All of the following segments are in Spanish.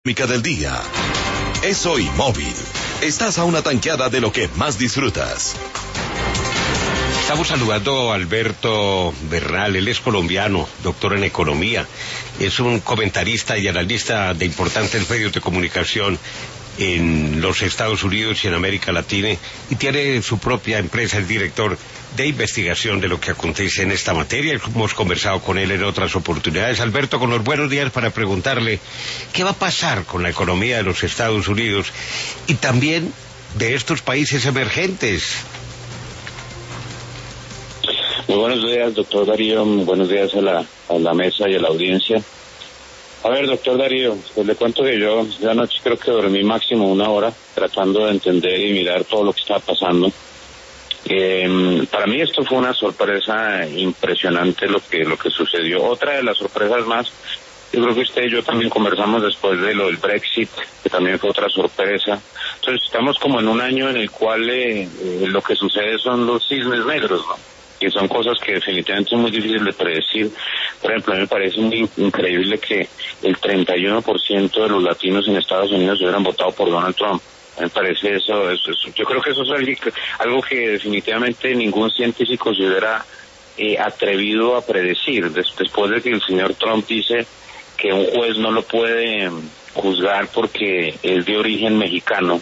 Económica del día. Es Hoy Móvil. Estás a una tanqueada de lo que más disfrutas. Estamos saludando a Alberto Bernal, él es colombiano, doctor en economía, es un comentarista y analista de importantes medios de comunicación en los Estados Unidos y en América Latina, y tiene su propia empresa, es director de investigación de lo que acontece en esta materia. Hemos conversado con él en otras oportunidades. Alberto, con los buenos días para preguntarle qué va a pasar con la economía de los Estados Unidos y también de estos países emergentes. Muy buenos días, doctor Darío. Muy buenos días a la mesa y a la audiencia. A ver, doctor Darío, pues le cuento que yo de anoche creo que dormí máximo 1 hora tratando de entender y mirar todo lo que estaba pasando. Para mí esto fue una sorpresa impresionante lo que sucedió. Otra de las sorpresas más, yo creo que usted y yo también conversamos después de lo del Brexit, que también fue otra sorpresa. Entonces estamos como en un año en el cual lo que sucede son los cisnes negros, ¿no? Y son cosas que definitivamente son muy difíciles de predecir. Por ejemplo, a mí me parece muy increíble que el 31% de los latinos en Estados Unidos hubieran votado por Donald Trump. Me parece eso, yo creo que eso es algo que definitivamente ningún científico se hubiera atrevido a predecir. Después de que el señor Trump dice que un juez no lo puede juzgar porque es de origen mexicano,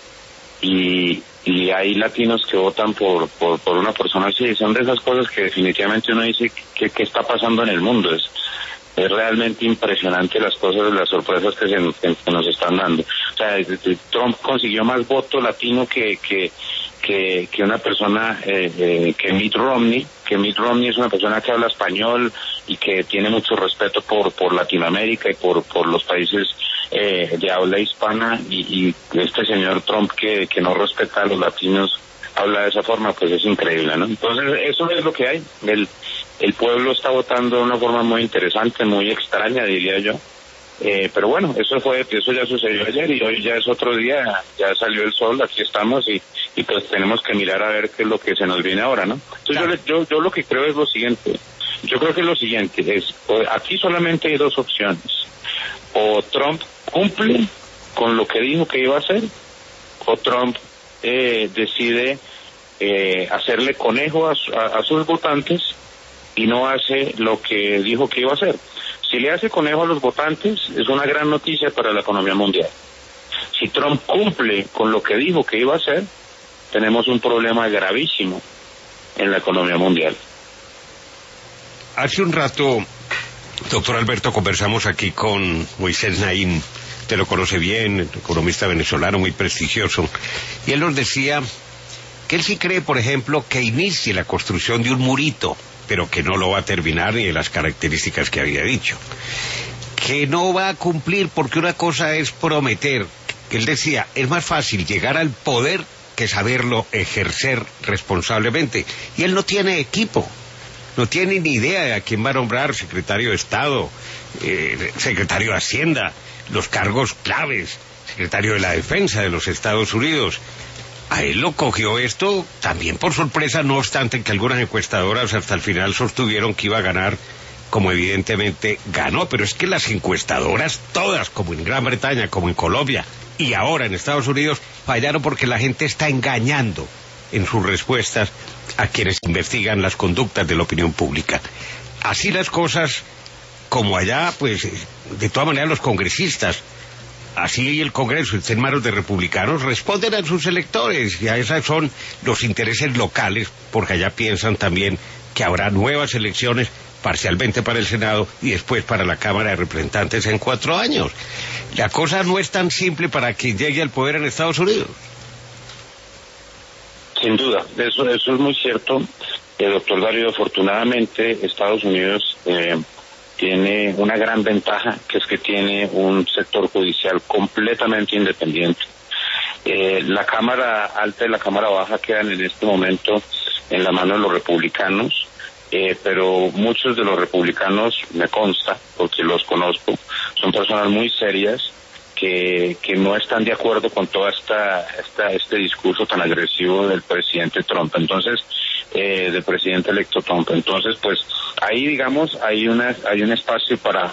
y hay latinos que votan por una persona así. Son de esas cosas que definitivamente uno dice que está pasando en el mundo. Es realmente impresionante las cosas, las sorpresas que nos están dando. O sea, Trump consiguió más votos latinos que una persona, que Mitt Romney. Que Mitt Romney es una persona que habla español y que tiene mucho respeto por Latinoamérica y por los países de habla hispana, y este señor Trump que no respeta a los latinos habla de esa forma, pues es increíble, ¿no? Entonces eso es lo que hay. El pueblo está votando de una forma muy interesante, muy extraña, diría yo. Pero bueno, eso ya sucedió ayer y hoy ya es otro día, ya salió el sol, aquí estamos y pues tenemos que mirar a ver qué es lo que se nos viene ahora, ¿no? Entonces yo lo que creo es lo siguiente. Yo creo que lo siguiente es, aquí solamente hay 2 opciones. O Trump cumple con lo que dijo que iba a hacer, o Trump decide hacerle conejo a sus votantes y no hace lo que dijo que iba a hacer. Si le hace conejo a los votantes, es una gran noticia para la economía mundial. Si Trump cumple con lo que dijo que iba a hacer, tenemos un problema gravísimo en la economía mundial. Hace un rato, doctor Alberto, conversamos aquí con Moisés Naim, usted lo conoce bien, economista venezolano muy prestigioso, y él nos decía que él sí cree, por ejemplo, que inicie la construcción de un murito, pero que no lo va a terminar ni de las características que había dicho, que no va a cumplir, porque una cosa es prometer. Él decía, es más fácil llegar al poder que saberlo ejercer responsablemente, y él no tiene equipo, no tiene ni idea de a quién va a nombrar secretario de Estado, secretario de Hacienda, los cargos claves, secretario de la Defensa de los Estados Unidos. A él lo cogió esto también por sorpresa, no obstante que algunas encuestadoras hasta el final sostuvieron que iba a ganar, como evidentemente ganó. Pero es que las encuestadoras todas, como en Gran Bretaña, como en Colombia y ahora en Estados Unidos, fallaron porque la gente está engañando en sus respuestas a quienes investigan las conductas de la opinión pública. Así las cosas, como allá, pues de todas maneras los congresistas, así el Congreso está en manos de republicanos, responden a sus electores, y a esos son los intereses locales, porque allá piensan también que habrá nuevas elecciones, parcialmente para el Senado y después para la Cámara de Representantes en 4 años. La cosa no es tan simple para quien llegue al poder en Estados Unidos. Sin duda, eso es muy cierto, doctor Darío. Afortunadamente Estados Unidos tiene una gran ventaja, que es que tiene un sector judicial completamente independiente. La Cámara Alta y la Cámara Baja quedan en este momento en la mano de los republicanos, pero muchos de los republicanos, me consta, porque los conozco, son personas muy serias que no están de acuerdo con toda este discurso tan agresivo del presidente Trump. Entonces, del presidente electo Trump. Entonces, pues ahí, digamos, hay un espacio para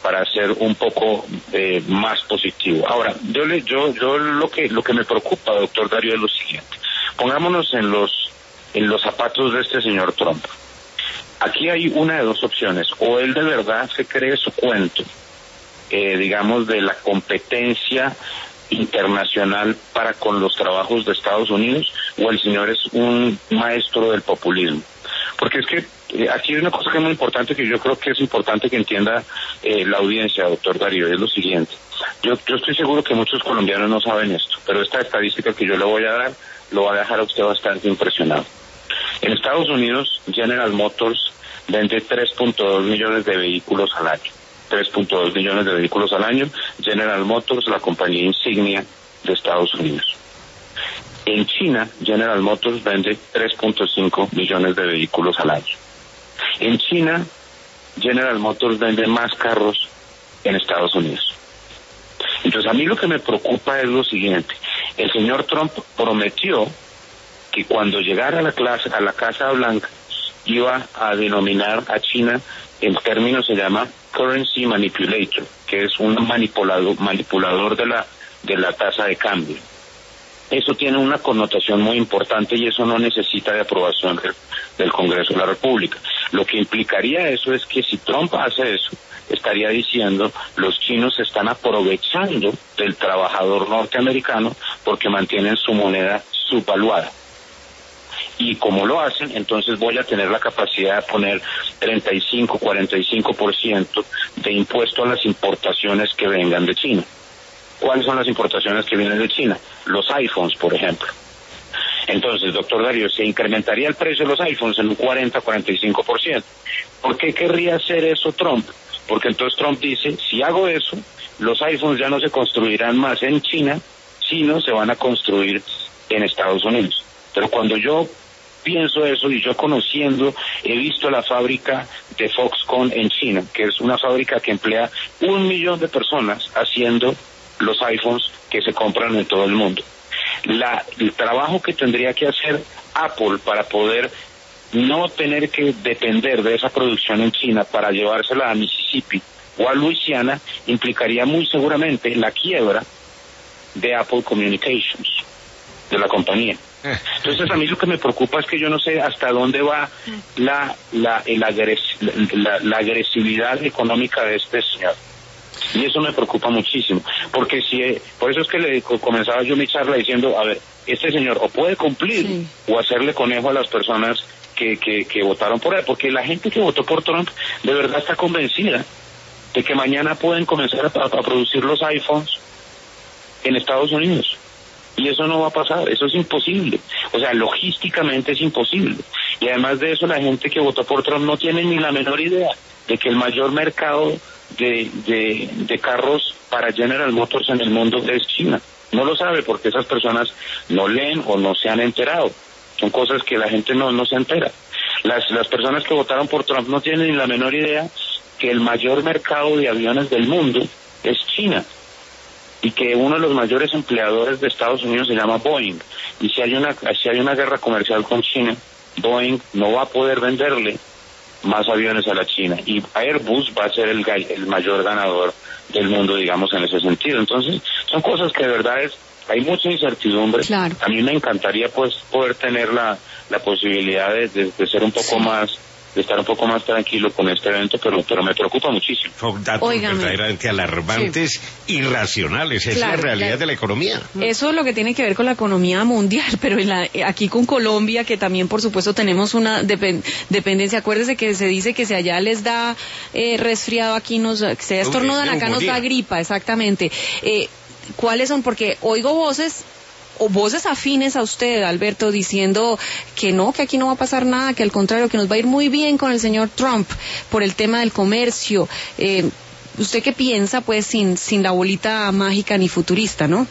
para ser un poco más positivo. Ahora, yo lo que me preocupa, doctor Darío, es lo siguiente. Pongámonos en los zapatos de este señor Trump. Aquí hay una de dos opciones: o él de verdad se cree su cuento, digamos, de la competencia internacional para con los trabajos de Estados Unidos, o el señor es un maestro del populismo. Porque es que aquí hay una cosa que es muy importante, que yo creo que es importante que entienda la audiencia, doctor Darío, es lo siguiente. Yo estoy seguro que muchos colombianos no saben esto, pero esta estadística que yo le voy a dar lo va a dejar a usted bastante impresionado. En Estados Unidos, General Motors vende 3.2 millones de vehículos al año. 3.2 millones de vehículos al año. General Motors, la compañía insignia de Estados Unidos. En China, General Motors vende 3.5 millones de vehículos al año. En China, General Motors vende más carros en Estados Unidos. Entonces, a mí lo que me preocupa es lo siguiente. El señor Trump prometió que cuando llegara a la Casa Blanca iba a denominar a China, el término se llama currency manipulator, que es un manipulador de la tasa de cambio. Eso tiene una connotación muy importante y eso no necesita de aprobación del Congreso de la República. Lo que implicaría eso es que si Trump hace eso, estaría diciendo: los chinos se están aprovechando del trabajador norteamericano porque mantienen su moneda subvaluada. Y como lo hacen, entonces voy a tener la capacidad de poner 35, 45% de impuesto a las importaciones que vengan de China. ¿Cuáles son las importaciones que vienen de China? Los iPhones, por ejemplo. Entonces, doctor Darío, se incrementaría el precio de los iPhones en un 40-45%. ¿Por qué querría hacer eso Trump? Porque entonces Trump dice: si hago eso, los iPhones ya no se construirán más en China, sino se van a construir en Estados Unidos. Pero cuando yo pienso eso, y yo conociendo, he visto la fábrica de Foxconn en China, que es una fábrica que emplea 1 millón de personas haciendo los iPhones que se compran en todo el mundo. El trabajo que tendría que hacer Apple para poder no tener que depender de esa producción en China para llevársela a Mississippi o a Luisiana implicaría muy seguramente la quiebra de Apple Communications, de la compañía. Entonces, a mí lo que me preocupa es que yo no sé hasta dónde va la agresividad económica de este señor. Y eso me preocupa muchísimo, porque por eso es que comenzaba yo mi charla diciendo: a ver, este señor o puede cumplir o hacerle conejo a las personas que votaron por él, porque la gente que votó por Trump de verdad está convencida de que mañana pueden comenzar a producir los iPhones en Estados Unidos. Y eso no va a pasar, eso es imposible. O sea, logísticamente es imposible. Y además de eso, la gente que votó por Trump no tiene ni la menor idea de que el mayor mercado de carros para General Motors en el mundo es China. No lo sabe porque esas personas no leen o no se han enterado. Son cosas que la gente no se entera. Las personas que votaron por Trump no tienen ni la menor idea que el mayor mercado de aviones del mundo es China. Y que uno de los mayores empleadores de Estados Unidos se llama Boeing. Y si hay una guerra comercial con China, Boeing no va a poder venderle más aviones a la China. Y Airbus va a ser el mayor ganador del mundo, digamos, en ese sentido. Entonces, son cosas que de verdad hay mucha incertidumbre. Claro. A mí me encantaría pues poder tener la posibilidad de ser un poco más, de estar un poco más tranquilo con este evento, pero me preocupa muchísimo. Son datos verdaderamente alarmantes, irracionales. Esa es la realidad de la economía. Eso es lo que tiene que ver con la economía mundial, pero aquí con Colombia, que también por supuesto tenemos una dependencia. Acuérdese que se dice que si allá les da resfriado, aquí se estornudan, acá nos da gripa, exactamente. ¿Cuáles son? Porque oigo voces afines a usted, Alberto, diciendo que no, que aquí no va a pasar nada, que al contrario, que nos va a ir muy bien con el señor Trump por el tema del comercio. ¿Usted qué piensa, pues, sin la bolita mágica ni futurista, no?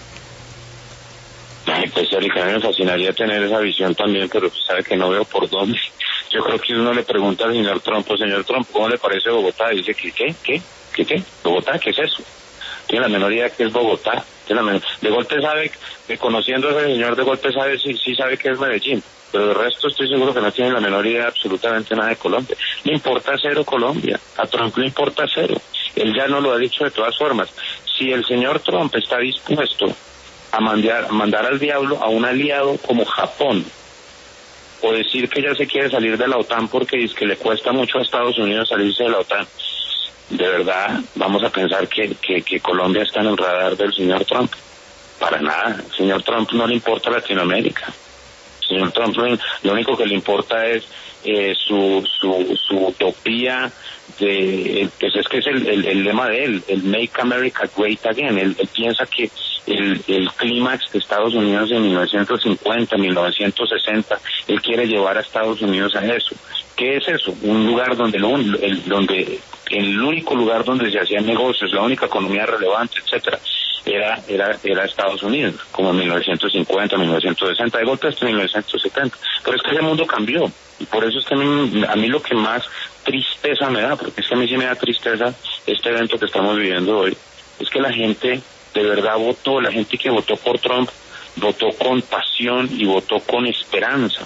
Ay, pues, Erika, me fascinaría tener esa visión también, pero sabe que no veo por dónde. Yo creo que uno le pregunta al señor Trump, ¿cómo le parece Bogotá? Y dice, ¿qué? ¿Bogotá? ¿Qué es eso? Tiene la menor idea que es Bogotá. De golpe sabe, conociendo a ese señor, de golpe sabe, sí sabe que es Medellín, pero de resto estoy seguro que no tiene la menor idea absolutamente nada de Colombia. Le importa cero Colombia, a Trump le importa cero. Él ya no lo ha dicho de todas formas. Si el señor Trump está dispuesto a mandar al diablo a un aliado como Japón, o decir que ya se quiere salir de la OTAN porque dice que le cuesta mucho a Estados Unidos salirse de la OTAN, ¿de verdad vamos a pensar que Colombia está en el radar del señor Trump? Para nada. Al señor Trump no le importa Latinoamérica. Al señor Trump lo único que le importa es su utopía pues es que es el lema de él, el Make America Great Again. Él piensa que el clímax de Estados Unidos en 1950, 1960, él quiere llevar a Estados Unidos a eso. ¿Qué es eso? Un lugar donde el único lugar donde se hacían negocios, la única economía relevante, etcétera, era Estados Unidos, como en 1950, 1960, de golpe hasta 1970. Pero es que ese mundo cambió, y por eso es que a mí lo que más tristeza me da, porque es que a mí sí me da tristeza este evento que estamos viviendo hoy, es que la gente de verdad votó, la gente que votó por Trump, votó con pasión y votó con esperanza.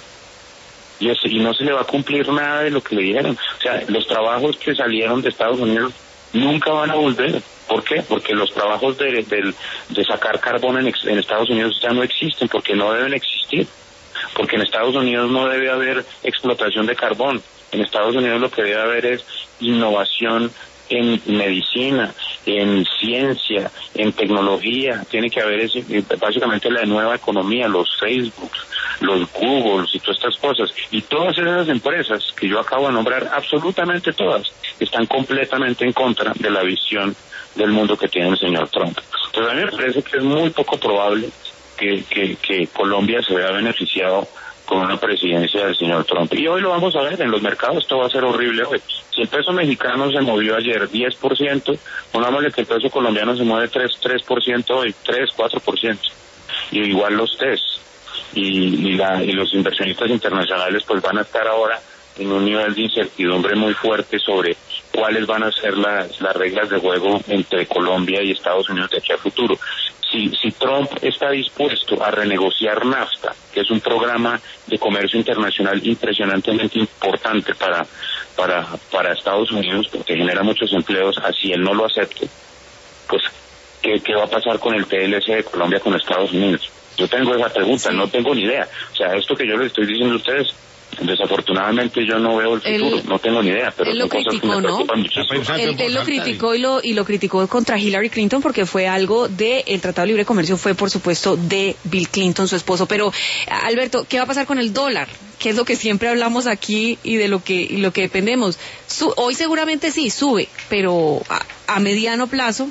Y no se le va a cumplir nada de lo que le dijeron. O sea, los trabajos que salieron de Estados Unidos nunca van a volver. ¿Por qué? Porque los trabajos de sacar carbón en Estados Unidos ya no existen, porque no deben existir. Porque en Estados Unidos no debe haber explotación de carbón. En Estados Unidos lo que debe haber es innovación en medicina, en ciencia, en tecnología. Tiene que haber básicamente la nueva economía, los Facebook, los Google y todas estas cosas. Y todas esas empresas que yo acabo de nombrar, absolutamente todas, están completamente en contra de la visión del mundo que tiene el señor Trump. Entonces a mí me parece que es muy poco probable que Colombia se vea beneficiado con una presidencia del señor Trump. Y hoy lo vamos a ver en los mercados, esto va a ser horrible hoy. Si el peso mexicano se movió ayer 10%, pongámosle que el peso colombiano se mueve 3% hoy, 4%. Y igual los test. Y los inversionistas internacionales pues van a estar ahora en un nivel de incertidumbre muy fuerte sobre cuáles van a ser las reglas de juego entre Colombia y Estados Unidos de aquí a futuro. Si Trump está dispuesto a renegociar NAFTA, que es un programa de comercio internacional impresionantemente importante para Estados Unidos, porque genera muchos empleos, así él no lo acepte, pues ¿qué va a pasar con el TLC de Colombia con Estados Unidos? Yo tengo esa pregunta, no tengo ni idea. O sea, esto que yo les estoy diciendo a ustedes, desafortunadamente yo no veo el futuro, no tengo ni idea, pero él lo criticó, ¿no? Él lo criticó y lo criticó contra Hillary Clinton porque fue algo el Tratado de Libre Comercio, fue por supuesto de Bill Clinton, su esposo. Pero Alberto, ¿qué va a pasar con el dólar? ¿Qué es lo que siempre hablamos aquí y de lo que dependemos? Hoy seguramente sí sube, pero a mediano plazo.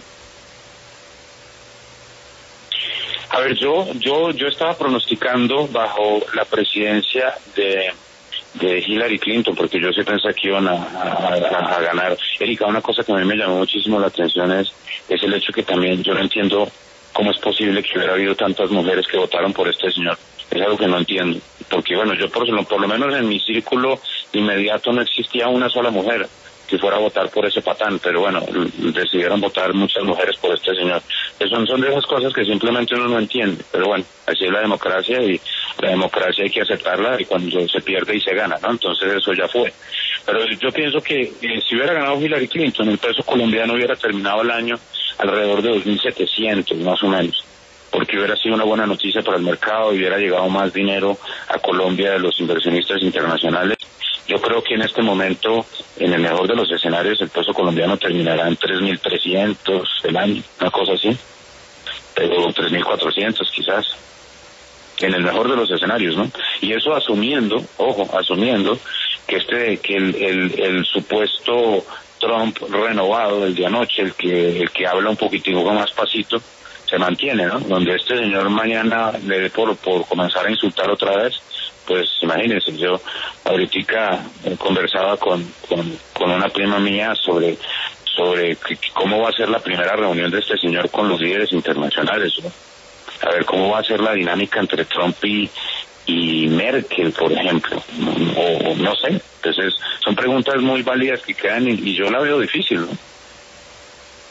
A ver, yo estaba pronosticando bajo la presidencia de Hillary Clinton, porque yo sí pensé que iban a ganar. Erika, una cosa que a mí me llamó muchísimo la atención es el hecho que también yo no entiendo cómo es posible que hubiera habido tantas mujeres que votaron por este señor. Es algo que no entiendo, porque bueno, yo por lo menos en mi círculo inmediato no existía una sola mujer que fuera a votar por ese patán, pero bueno, decidieron votar muchas mujeres por este señor. Son de esas cosas que simplemente uno no entiende, pero bueno, así es la democracia, y la democracia hay que aceptarla, y cuando se pierde y se gana, ¿no? Entonces eso ya fue. Pero yo pienso que si hubiera ganado Hillary Clinton, el peso colombiano hubiera terminado el año alrededor de 2.700, más o menos, porque hubiera sido una buena noticia para el mercado y hubiera llegado más dinero a Colombia de los inversionistas internacionales. Yo creo que en este momento, en el mejor de los escenarios, el peso colombiano terminará en 3.300 el año, una cosa así, pero 3.400 quizás, en el mejor de los escenarios, ¿no? Y eso asumiendo que el supuesto Trump renovado, el de anoche, el que habla un poquitico más pasito, se mantiene, ¿no? Donde este señor mañana le dé por comenzar a insultar otra vez, pues imagínense, yo ahorita conversaba con una prima mía sobre cómo va a ser la primera reunión de este señor con los líderes internacionales, ¿no? A ver cómo va a ser la dinámica entre Trump y Merkel, por ejemplo, o no sé. Entonces son preguntas muy válidas que quedan y yo la veo difícil, ¿no?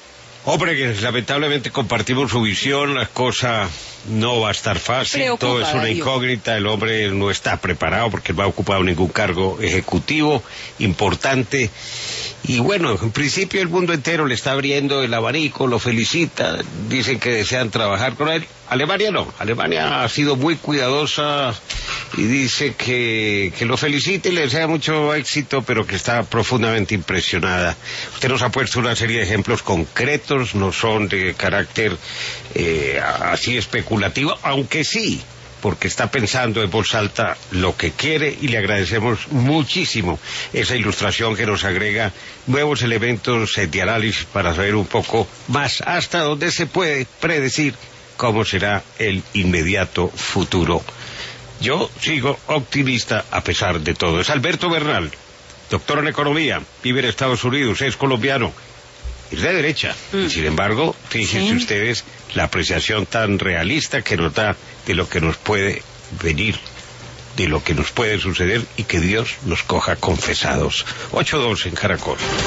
Hombre, que lamentablemente compartimos su visión, la cosa no va a estar fácil, todo es una incógnita, el hombre no está preparado porque no ha ocupado ningún cargo ejecutivo importante, y bueno, en principio el mundo entero le está abriendo el abanico, lo felicita, dicen que desean trabajar con él. Alemania no, Alemania ha sido muy cuidadosa y dice que lo felicita y le desea mucho éxito, pero que está profundamente impresionada. Usted nos ha puesto una serie de ejemplos concretos, no son de carácter así especulativo, aunque sí, porque está pensando en voz alta lo que quiere, y le agradecemos muchísimo esa ilustración que nos agrega nuevos elementos de análisis para saber un poco más hasta dónde se puede predecir cómo será el inmediato futuro. Yo sigo optimista a pesar de todo. Es Alberto Bernal, doctor en economía, vive en Estados Unidos, es colombiano, es de derecha. Y sin embargo, fíjense ustedes la apreciación tan realista que nos da de lo que nos puede venir, de lo que nos puede suceder, y que Dios nos coja confesados. 8-2 en Caracol.